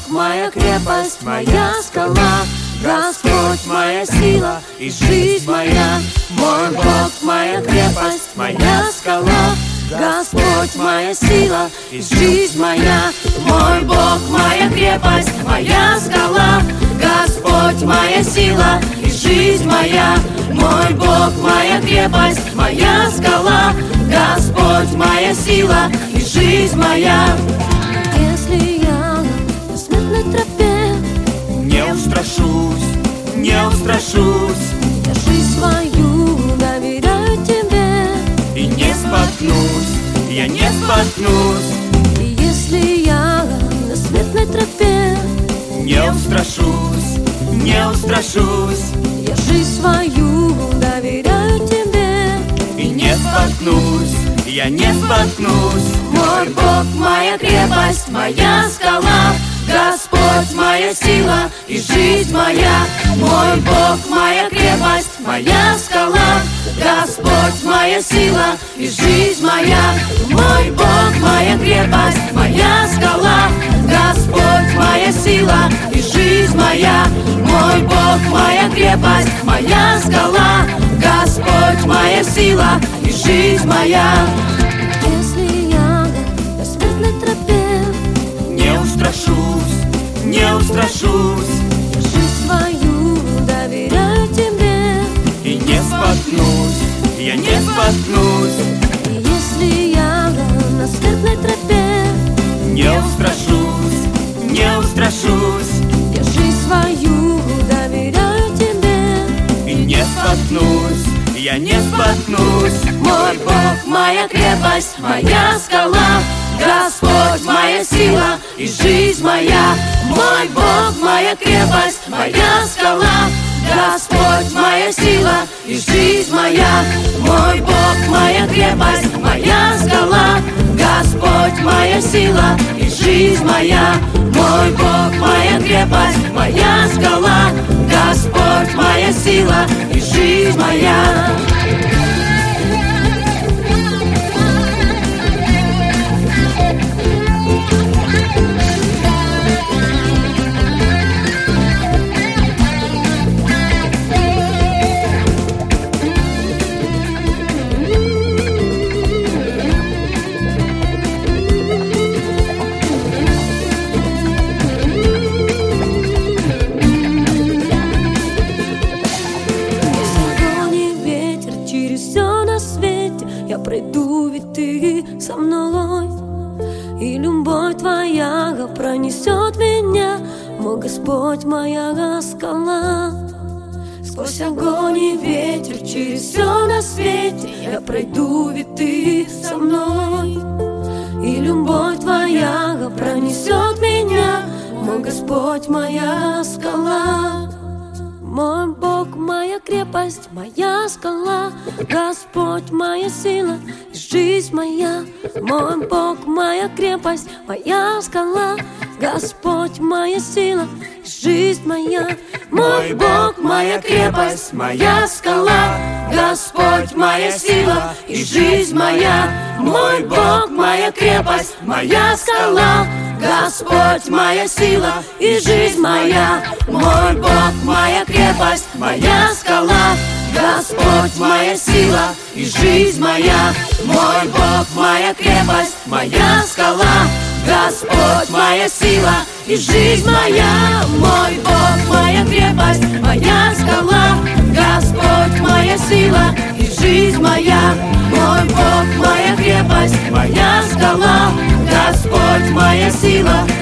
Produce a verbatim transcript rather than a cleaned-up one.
моя крепость, моя скала, Господь моя сила и жизнь моя. Мой Бог моя крепость, моя скала, Господь моя сила и жизнь моя. Мой Бог моя крепость, моя скала, Господь моя сила и жизнь моя. Мой Бог моя крепость, моя скала, Господь моя сила и жизнь моя. Если я на смертной тропе, не устрашусь, не устрашусь, я жизнь свою доверяю тебе. И не споткнусь, я не споткнусь. И если я на смертной тропе, не устрашусь, не устрашусь, я жизнь свою доверяю тебе. И не споткнусь, я не споткнусь. Мой Бог моя крепость, моя скала, Господь моя сила и жизнь моя. Мой Бог моя крепость, моя скала, Господь моя сила и жизнь моя. Мой Бог моя крепость, моя скала, Господь моя сила и жизнь моя. Мой Бог моя крепость, моя скала, Господь моя сила и жизнь моя. Если я на смертной тропе, не устрашусь, не устрашусь, я жизнь свою доверяю тебе. И не споткнусь, я не споткнусь. И если я на смертной тропе, Не устрашусь, не устрашусь, я жизнь свою доверяю тебе. и не споткнусь, я не споткнусь. Мой Бог моя крепость, моя скала, Господь моя сила и жизнь моя. Мой Бог моя крепость, моя скала, Господь моя сила и жизнь моя. Мой Бог моя крепость, моя скала, Господь моя сила и жизнь моя. Мой Бог моя крепость, моя скала, Господь моя сила и жизнь моя. Я пройду, ведь ты со мной, и любовь твоя пронесет меня, мой Господь, моя скала. Сквозь огонь и ветер, через все на свете я пройду, ведь ты со мной, и любовь твоя пронесет меня, мой Господь, моя скала. Мой Бог, моя крепость, моя скала, Господь, моя сила и жизнь моя. Мой Бог, моя крепость, моя скала, Господь, моя сила и жизнь моя. Мой Бог моя крепость, моя скала, Господь моя сила и жизнь моя. Мой Бог моя крепость, моя скала, Господь моя сила и жизнь моя. Мой Бог моя крепость, моя скала, Господь моя сила и жизнь моя. Мой Бог моя крепость, моя скала, Господь моя сила и жизнь моя. Мой Бог моя крепость, моя скала, Господь моя сила и жизнь моя. Мой Бог моя крепость, моя скала, Господь моя сила